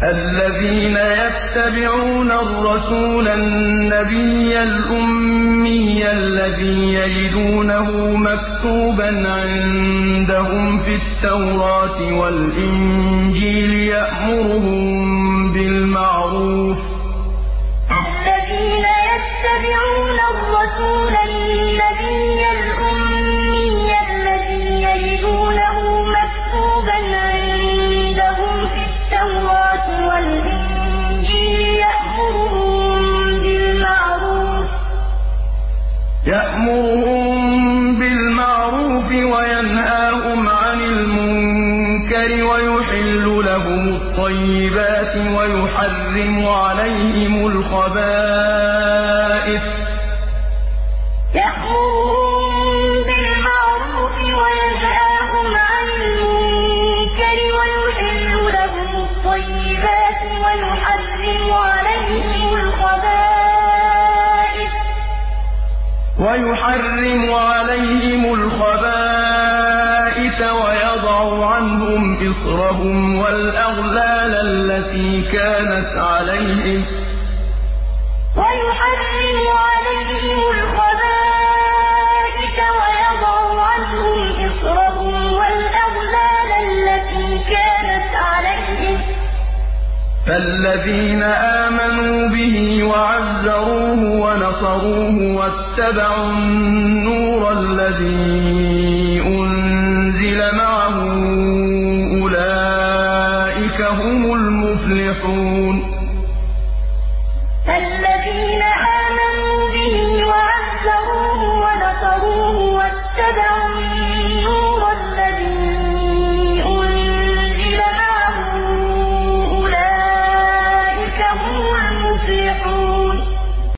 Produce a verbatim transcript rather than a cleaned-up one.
الذين يتبعون الرسول النبي الأمي الذي يجدونه مكتوبا عندهم في التوراة والإنجيل يأمرهم بالمعروف الذين يتبعون الرسول النبي الأمي الذي يجدونه مكتوبا عندهم في التوراة والإنجيل يأمرهم بالمعروف يأمرهم بالمعروف وينهاهم عن المنكر ويحل لهم الطيبات ويحرم عليهم الخبائث يأمرهم بالمعروف وينهاهم عن المنكر ويحل لهم الطيبات ويحرم عليهم الخبائث ويحرم عليهم الخبائث ويضع عنهم إصرهم والأغلال التي كانت عليهم ويحرم عليهم الخبائث ويضع عنهم إصرهم والأغلال التي كانت عليهم فالذين آمنوا به وعزروه ونصروه واتبعوا النور الذي أنزل معه أولئك هم المفلحون الذين آمنوا به وعزروه ونصروه واتبعوا